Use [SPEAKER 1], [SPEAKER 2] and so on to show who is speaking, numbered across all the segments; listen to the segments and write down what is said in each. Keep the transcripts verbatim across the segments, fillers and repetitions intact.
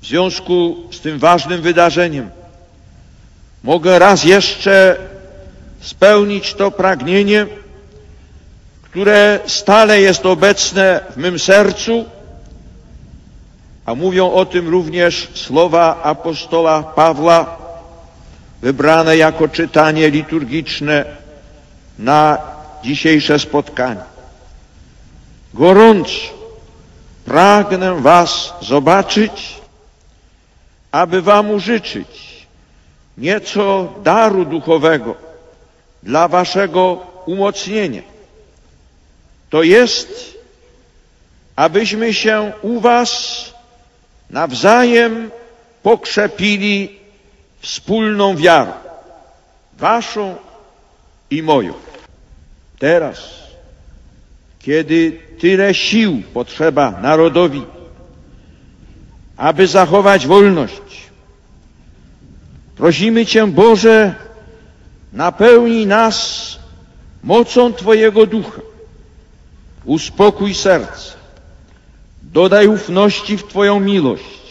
[SPEAKER 1] W związku z tym ważnym wydarzeniem mogę raz jeszcze spełnić to pragnienie, które stale jest obecne w mym sercu, a mówią o tym również słowa apostoła Pawła, wybrane jako czytanie liturgiczne na dzisiejsze spotkanie. Gorąco pragnę was zobaczyć, aby wam użyczyć nieco daru duchowego dla waszego umocnienia. To jest, abyśmy się u was nawzajem pokrzepili wspólną wiarą, waszą i moją. Teraz, kiedy tyle sił potrzeba narodowi, aby zachować wolność, prosimy Cię, Boże, napełnij nas mocą Twojego Ducha, uspokój serce, dodaj ufności w Twoją miłość,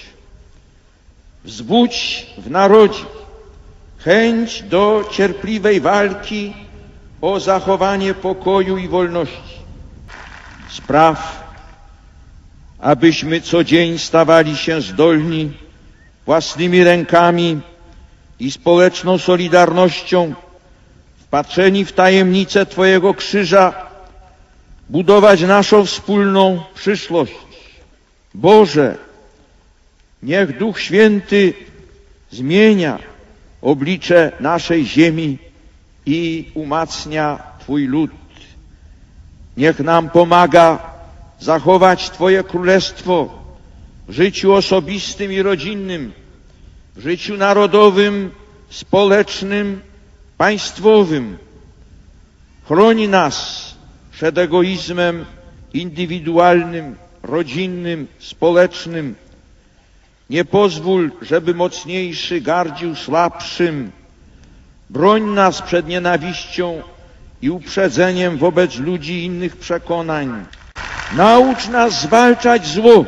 [SPEAKER 1] wzbudź w narodzie chęć do cierpliwej walki o zachowanie pokoju i wolności. Spraw, abyśmy co dzień stawali się zdolni własnymi rękami i społeczną solidarnością, wpatrzeni w tajemnicę Twojego krzyża, budować naszą wspólną przyszłość. Boże, niech Duch Święty zmienia oblicze naszej ziemi i umacnia Twój lud. Niech nam pomaga zachować Twoje królestwo w życiu osobistym i rodzinnym, w życiu narodowym, społecznym, państwowym. Chroni nas przed egoizmem indywidualnym, rodzinnym, społecznym. Nie pozwól, żeby mocniejszy gardził słabszym. Broń nas przed nienawiścią i uprzedzeniem wobec ludzi innych przekonań. Naucz nas zwalczać zło,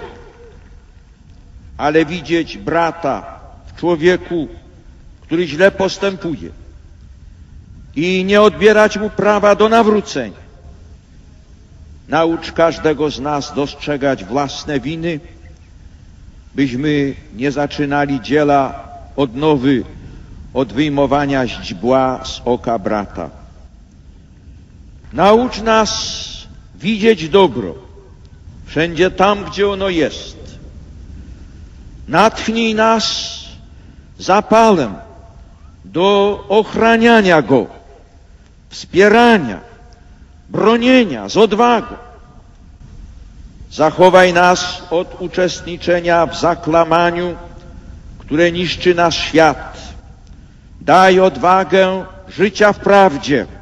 [SPEAKER 1] ale widzieć brata w człowieku, który źle postępuje, i nie odbierać mu prawa do nawrócenia. Naucz każdego z nas dostrzegać własne winy, byśmy nie zaczynali dzieła odnowy od wyjmowania źdźbła z oka brata. Naucz nas widzieć dobro wszędzie tam, gdzie ono jest. Natchnij nas zapalem do ochraniania go, wspierania, bronienia z odwagą. Zachowaj nas od uczestniczenia w zakłamaniu, które niszczy nasz świat. Daj odwagę życia w prawdzie,